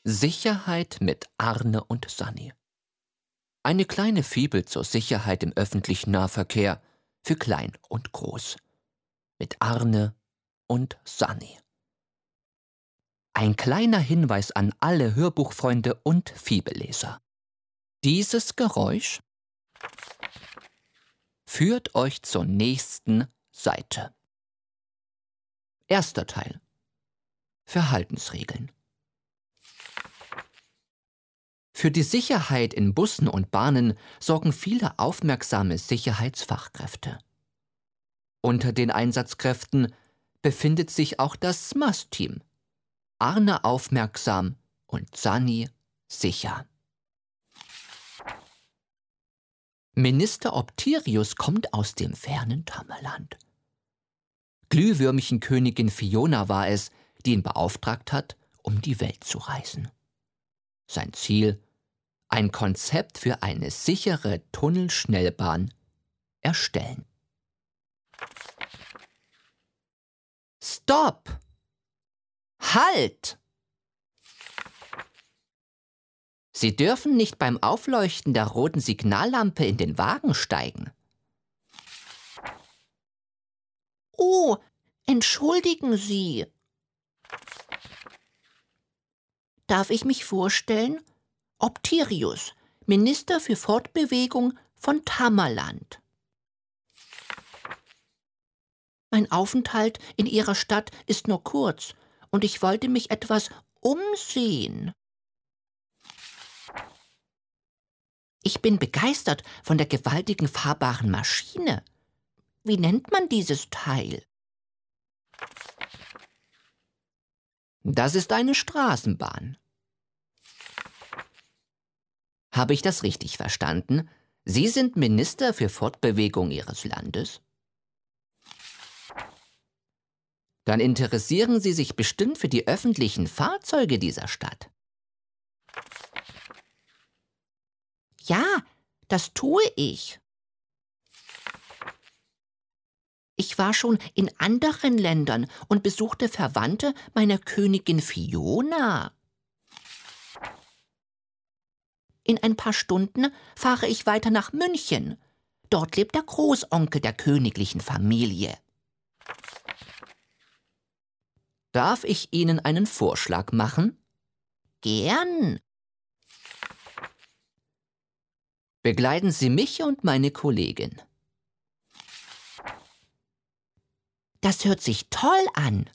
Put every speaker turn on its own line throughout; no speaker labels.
Sicherheit mit Arne und Sanni. Eine kleine Fibel zur Sicherheit im öffentlichen Nahverkehr für klein und groß. Mit Arne und Sanni. Ein kleiner Hinweis an alle Hörbuchfreunde und Fibelleser. Dieses Geräusch führt euch zur nächsten Seite. Erster Teil. Verhaltensregeln. Für die Sicherheit in Bussen und Bahnen sorgen viele aufmerksame Sicherheitsfachkräfte. Unter den Einsatzkräften befindet sich auch das SMAS-Team. Arne aufmerksam und Sanni sicher. Minister Optirius kommt aus dem fernen Tamerland. Glühwürmchenkönigin Fiona war es, die ihn beauftragt hat, um die Welt zu reisen. Sein Ziel: ein Konzept für eine sichere Tunnelschnellbahn erstellen. Stopp! Halt! Sie dürfen nicht beim Aufleuchten der roten Signallampe in den Wagen steigen. Oh, entschuldigen Sie. Darf ich mich vorstellen? Optirius, Minister für Fortbewegung von Tamerland. Mein Aufenthalt in Ihrer Stadt ist nur kurz und ich wollte mich etwas umsehen. Ich bin begeistert von der gewaltigen fahrbaren Maschine. Wie nennt man dieses Teil? Das ist eine Straßenbahn. Habe ich das richtig verstanden? Sie sind Minister für Fortbewegung Ihres Landes? Dann interessieren Sie sich bestimmt für die öffentlichen Fahrzeuge dieser Stadt. Ja, das tue ich. Ich war schon in anderen Ländern und besuchte Verwandte meiner Königin Fiona. In ein paar Stunden fahre ich weiter nach München. Dort lebt der Großonkel der königlichen Familie. Darf ich Ihnen einen Vorschlag machen? Gern. Begleiten Sie mich und meine Kollegin. Das hört sich toll an.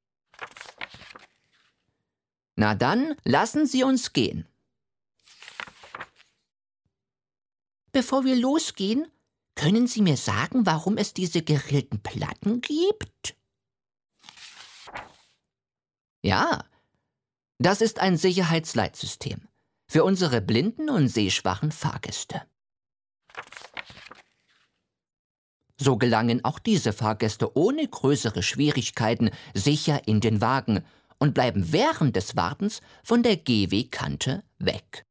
Na dann, lassen Sie uns gehen. Bevor wir losgehen, können Sie mir sagen, warum es diese gerillten Platten gibt? Ja, das ist ein Sicherheitsleitsystem für unsere blinden und sehschwachen Fahrgäste. So gelangen auch diese Fahrgäste ohne größere Schwierigkeiten sicher in den Wagen und bleiben während des Wartens von der Gehwegkante weg.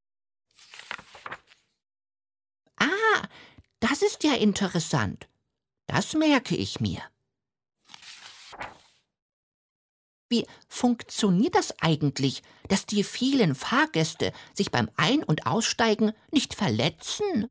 Ah, das ist ja interessant. Das merke ich mir. Wie funktioniert das eigentlich, dass die vielen Fahrgäste sich beim Ein- und Aussteigen nicht verletzen?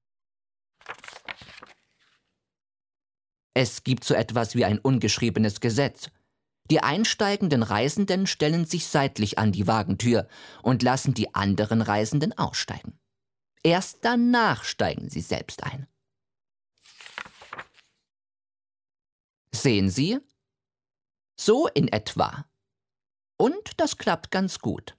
Es gibt so etwas wie ein ungeschriebenes Gesetz. Die einsteigenden Reisenden stellen sich seitlich an die Wagentür und lassen die anderen Reisenden aussteigen. Erst danach steigen sie selbst ein. Sehen Sie? So in etwa. Und das klappt ganz gut.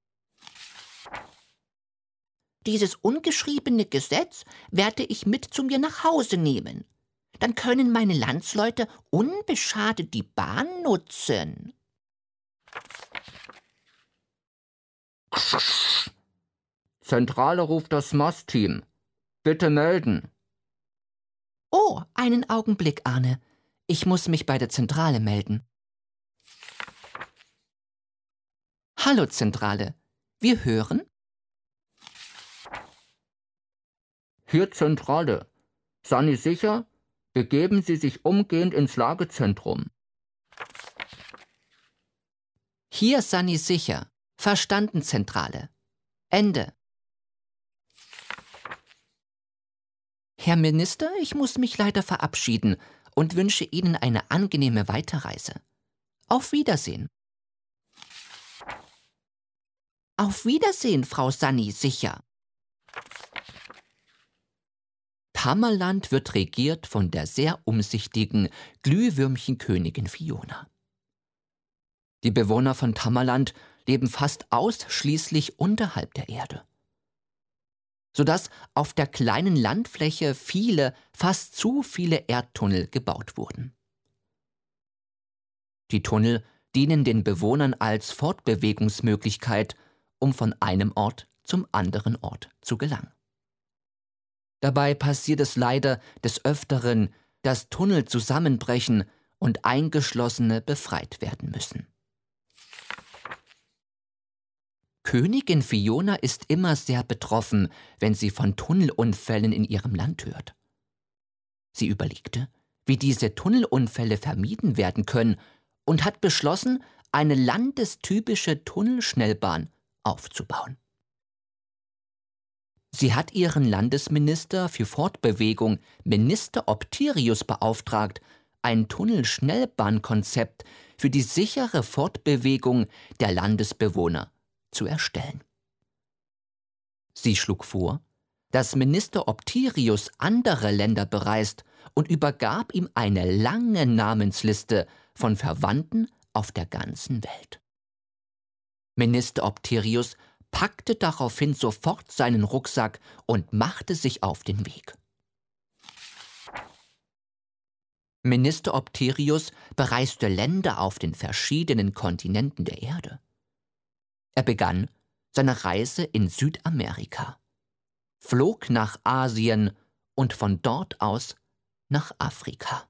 Dieses ungeschriebene Gesetz werde ich mit zu mir nach Hause nehmen. Dann können meine Landsleute unbeschadet die Bahn nutzen.
Zentrale ruft das SMAS-Team. Bitte melden.
Oh, einen Augenblick, Arne. Ich muss mich bei der Zentrale melden. Hallo, Zentrale. Wir hören?
Hier Zentrale. Sanni sicher? Begeben Sie sich umgehend ins Lagezentrum.
Hier Sanni sicher. Verstanden, Zentrale. Ende. Herr Minister, ich muss mich leider verabschieden und wünsche Ihnen eine angenehme Weiterreise. Auf Wiedersehen. Auf Wiedersehen, Frau Sunny, sicher. Tamerland wird regiert von der sehr umsichtigen Glühwürmchenkönigin Fiona. Die Bewohner von Tamerland leben fast ausschließlich unterhalb der Erde, sodass auf der kleinen Landfläche fast zu viele Erdtunnel gebaut wurden. Die Tunnel dienen den Bewohnern als Fortbewegungsmöglichkeit, um von einem Ort zum anderen Ort zu gelangen. Dabei passiert es leider des Öfteren, dass Tunnel zusammenbrechen und Eingeschlossene befreit werden müssen. Königin Fiona ist immer sehr betroffen, wenn sie von Tunnelunfällen in ihrem Land hört. Sie überlegte, wie diese Tunnelunfälle vermieden werden können und hat beschlossen, eine landestypische Tunnelschnellbahn aufzubauen. Sie hat ihren Landesminister für Fortbewegung, Minister Optirius, beauftragt, ein Tunnelschnellbahnkonzept für die sichere Fortbewegung der Landesbewohner zu erstellen. Sie schlug vor, dass Minister Optirius andere Länder bereist und übergab ihm eine lange Namensliste von Verwandten auf der ganzen Welt. Minister Optirius packte daraufhin sofort seinen Rucksack und machte sich auf den Weg. Minister Optirius bereiste Länder auf den verschiedenen Kontinenten der Erde. Er begann seine Reise in Südamerika, flog nach Asien und von dort aus nach Afrika.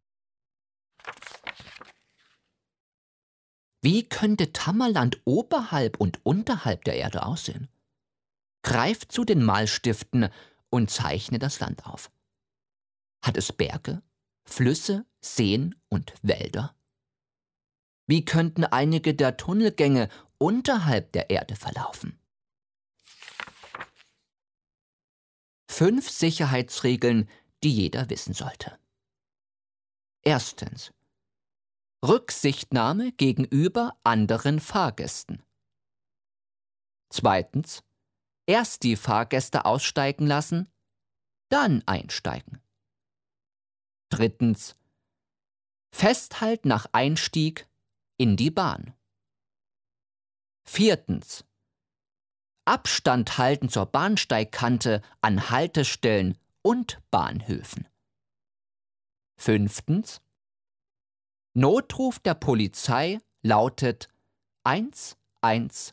Wie könnte Tamerland oberhalb und unterhalb der Erde aussehen? Greif zu den Malstiften und zeichne das Land auf. Hat es Berge, Flüsse, Seen und Wälder? Wie könnten einige der Tunnelgänge unterhalb der Erde verlaufen? 5 Sicherheitsregeln, die jeder wissen sollte. Erstens: Rücksichtnahme gegenüber anderen Fahrgästen. Zweitens: Erst die Fahrgäste aussteigen lassen, dann einsteigen. Drittens: Festhalten nach Einstieg in die Bahn. Viertens: Abstand halten zur Bahnsteigkante an Haltestellen und Bahnhöfen. Fünftens: Notruf der Polizei lautet 110.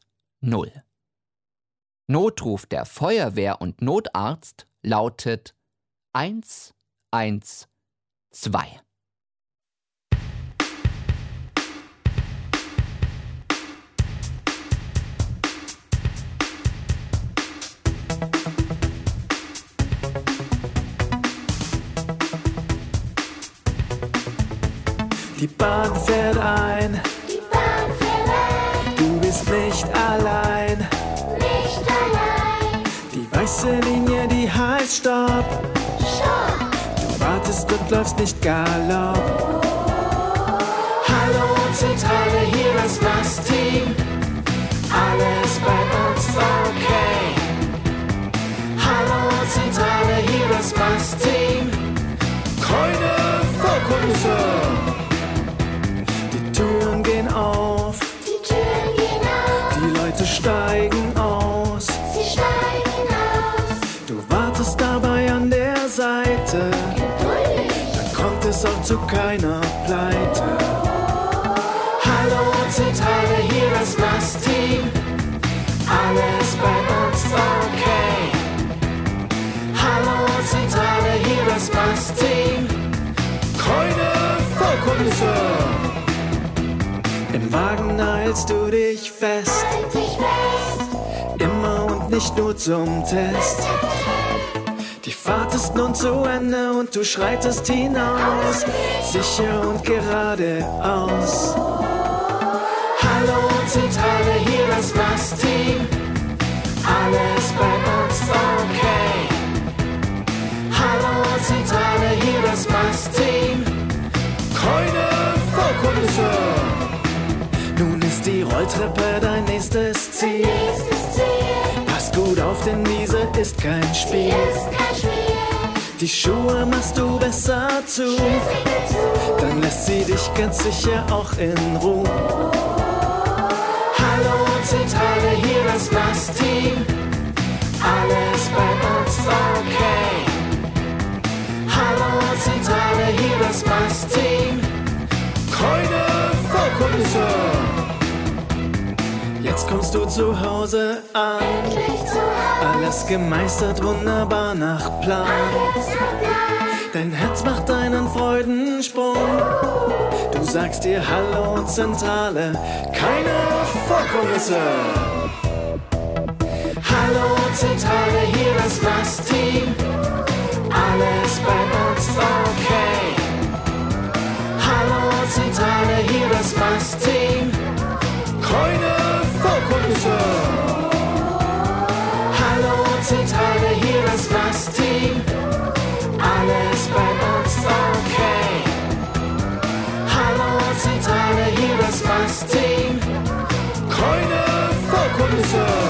Notruf der Feuerwehr und Notarzt lautet 112.
Die Bahn fährt ein. Du bist nicht allein. Die weiße Linie, die heißt Stopp. Du wartest und läufst nicht Galopp. Hallo Zentrale, hier das Bus-Team. Alles bei uns okay. Hallo Zentrale, hier das Bus-Team. Keine Vorkommnisse. Die Türen gehen auf. Die Leute steigen aus. Du wartest dabei an der Seite. Dann kommt es auch zu keiner Pleite. Hallo Zentrale, hier das Bus-Team. Alles bei uns okay. Hallo Zentrale, hier das Bus-Team. Keine Vorkommnisse. Im Wagen hältst du dich fest. Immer und nicht nur zum Test. Die Fahrt ist nun zu Ende und du schreitest hinaus. Sicher und geradeaus. Hallo Zentrale, hier das Bus-Team. Nun ist die Rolltreppe dein nächstes Ziel. Pass gut auf, denn diese ist kein Spiel. Die Schuhe machst du besser zu, dann lässt sie dich ganz sicher auch in Ruhe. Hallo Zentrale, hier das Bass-Team. Alles bei uns okay. Hallo Zentrale, hier das Bass-Team. Keine Vorkommnisse. Jetzt kommst du zu Hause an. Alles gemeistert, wunderbar nach Plan. Dein Herz macht einen Freudensprung. Du sagst dir Hallo Zentrale, keine Vorkommnisse. Hallo Zentrale, hier das Bass-Team. Alles bei uns okay. Hallo Zentrale, hier das Bass-Team. Keine Vorkommnisse. Hallo Zentrale, hier das Bass-Team. Alles bei uns okay. Hallo Zentrale, hier das Bass-Team. Keine Vorkommnisse.